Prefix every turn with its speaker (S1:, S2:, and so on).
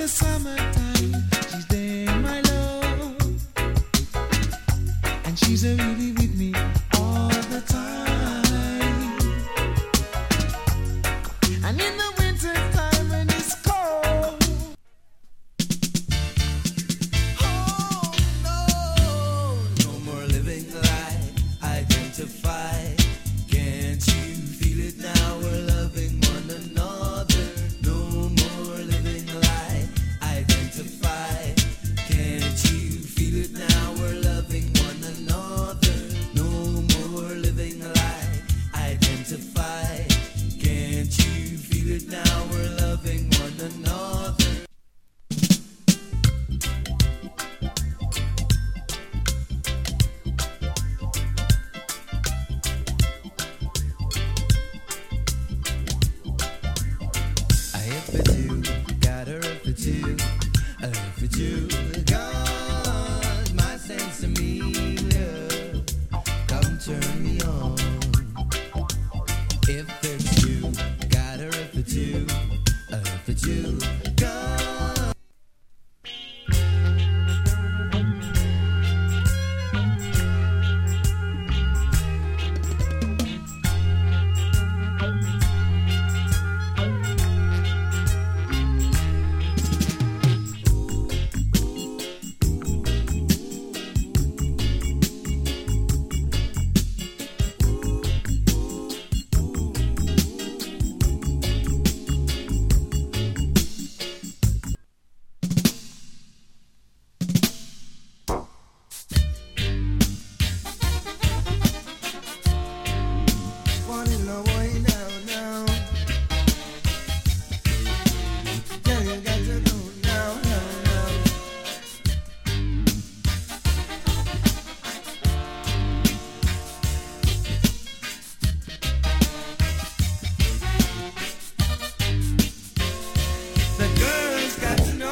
S1: summertime, she's there, my love, and she's really with me all the time. And in the winter time when it's cold, oh no, no more living lie, identify. Can't you feel it now? We're loving one another. No more living lie, identify. Can't you feel it now? We're loving one another. No more living lie, identify. Can't you feel it now? We're loving one another. I hit for two, got her for two, I hit for two, got